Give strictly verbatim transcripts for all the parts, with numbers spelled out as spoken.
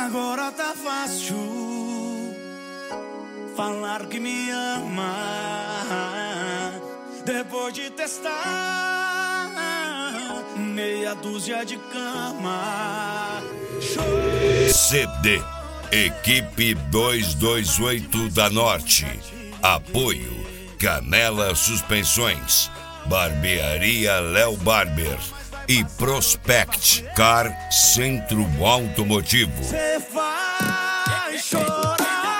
Agora tá fácil falar que me ama, depois de testar meia dúzia de cama. C D Equipe duzentos e vinte e oito da Norte. Apoio Canela Suspensões, Barbearia Léo Barber e Prospect Car Centro Automotivo. Cê vai chorar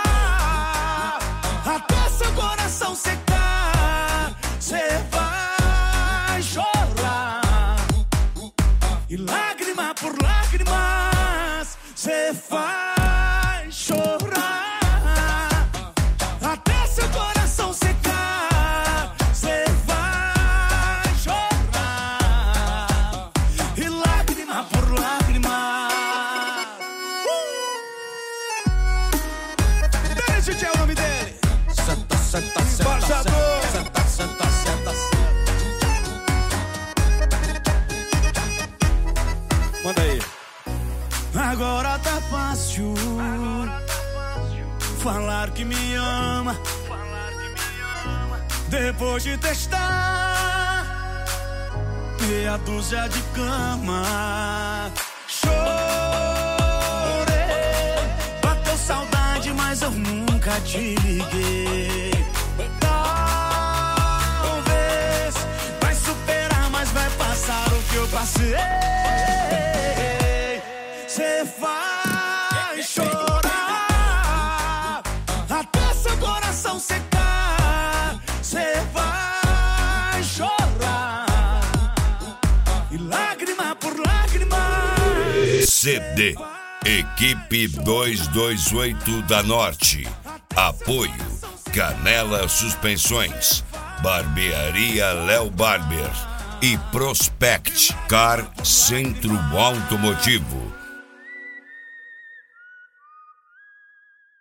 até seu coração secar. Cê vai chorar e lágrima por lágrimas. Cê vai chorar até seu coração secar. Cê vai chorar e lágrima por lágrima. Esse é o nome dele. Senta, senta, senta, senta, senta, senta, senta. Manda aí. Agora tá fácil falar que me ama, depois de testar meia dúzia de cama. Chorei, bateu saudade, mas eu nunca te liguei. Talvez vai superar, mas vai passar o que eu passei. Cê vai chorar até seu coração secar. Cê vai chorar e lágrima por lágrima. C D Equipe duzentos e vinte e oito da Norte. Apoio Canela Suspensões, Barbearia Léo Barber e Prospect Car Centro Automotivo.